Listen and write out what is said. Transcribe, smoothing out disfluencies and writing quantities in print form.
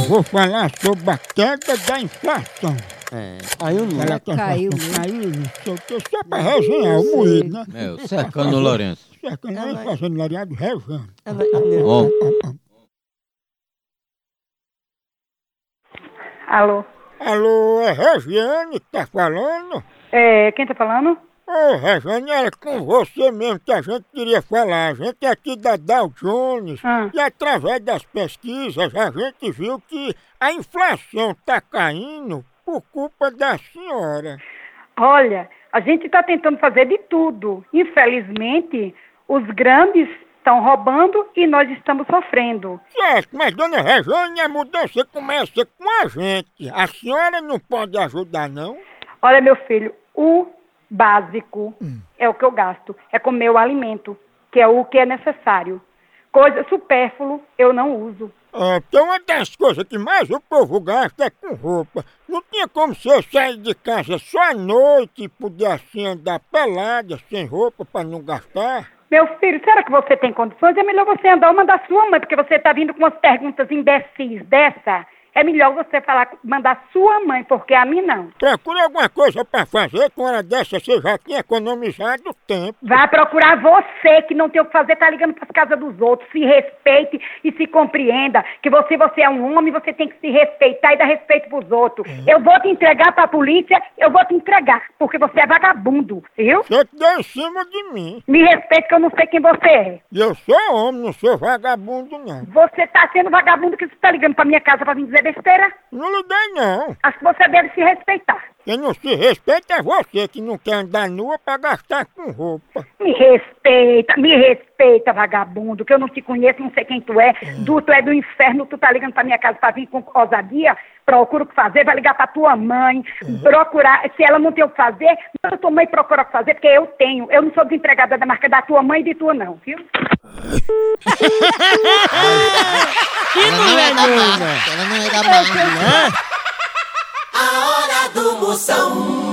vou falar sobre a queda da inflação. Aí o Ela caiu caiu, não sei o que, só pra resenhar o moído, né? Cercando o Lourenço. Cercando a inflação do Lariado, resenhando. Bom, Alô? Alô, é Regiane que tá falando? Quem tá falando? Ô, Regiane, era com você mesmo que a gente queria falar. A gente é aqui da Dow Jones e através das pesquisas a gente viu que a inflação tá caindo por culpa da senhora. Olha, a gente tá tentando fazer de tudo. Infelizmente, os grandes estão roubando e nós estamos sofrendo. Certo, mas dona Regiane, a mudança começa com a gente. A senhora não pode ajudar, não? Olha, meu filho, o básico é o que eu gasto. É comer o alimento, que é o que é necessário. Coisa supérfluo eu não uso. Porque uma das coisas que mais o povo gasta é com roupa. Não tinha como você sair de casa só à noite e poder assim andar pelada, sem roupa, para não gastar? Meu filho, será que você tem condições? É melhor você andar uma da sua mãe, porque você tá vindo com umas perguntas imbecis dessa. É melhor você mandar sua mãe, porque a mim não. Procure alguma coisa pra fazer, com hora dessa você já tinha economizado tempo. Vai procurar você, que não tem o que fazer, tá ligando pras casas dos outros. Se respeite e se compreenda que você é um homem, você tem que se respeitar e dar respeito pros outros. Eu vou te entregar pra polícia, eu vou te entregar, porque você é vagabundo, viu? Você te deu em cima de mim. Me respeite que eu não sei quem você é. E eu sou homem, não sou vagabundo, não. Você tá sendo vagabundo que você tá ligando pra minha casa pra vir dizer besteira? Não liguei, não. Acho que você deve se respeitar. Quem não se respeita é você, que não quer andar nua pra gastar com roupa. Me respeita, vagabundo, que eu não te conheço, não sei quem tu é. Tu é do inferno, tu tá ligando pra minha casa pra vir com ousadia, procura o que fazer, vai ligar pra tua mãe, procurar, se ela não tem o que fazer, a tua mãe procura o que fazer, porque eu tenho. Eu não sou desempregada da marca da tua mãe e de tua não, viu? Ela não é da marca, ela não é da marca, né? A hora do Moção.